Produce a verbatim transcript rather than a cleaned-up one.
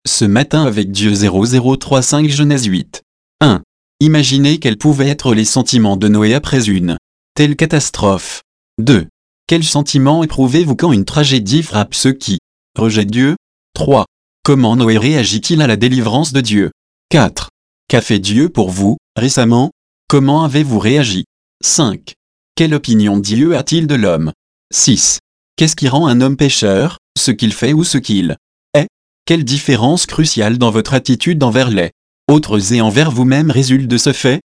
Ce matin avec Dieu zéro zéro trois cinq Genèse huit. un. Imaginez quels pouvaient être les sentiments de Noé après une telle catastrophe. deux. Quels sentiments éprouvez-vous quand une tragédie frappe ceux qui rejettent Dieu? trois. Comment Noé réagit-il à la délivrance de Dieu? quatre. Qu'a fait Dieu pour vous, récemment? Comment avez-vous réagi? cinq. Quelle opinion Dieu a-t-il de l'homme? six. Qu'est-ce qui rend un homme pécheur, ce qu'il fait ou ce qu'il est? Quelle différence cruciale dans votre attitude envers les autres et envers vous-même résulte de ce fait?